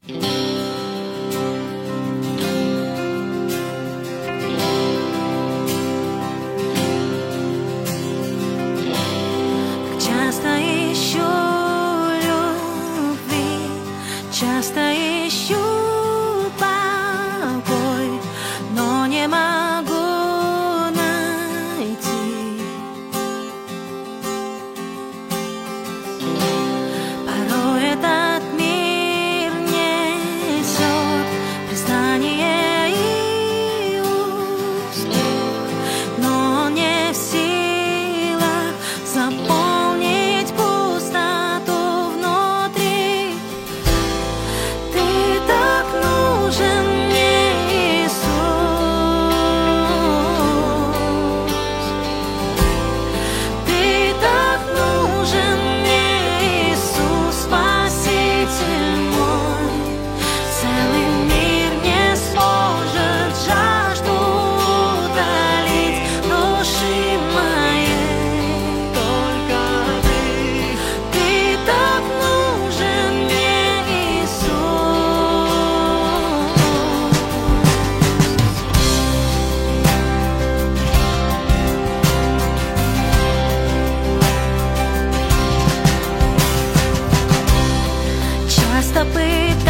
Часто ищу любви, часто ищу покой, но не могу найти. Порой этот мир несет признание и успех, но он не в силах заполнить пустоту внутри. Ты так нужен мне, Иисус. Ты так нужен мне, Иисус, Спаситель мой. Целый мир не сможет жажду утолить души моей. Только ты. Ты так нужен мне, Иисус. Часто пытаюсь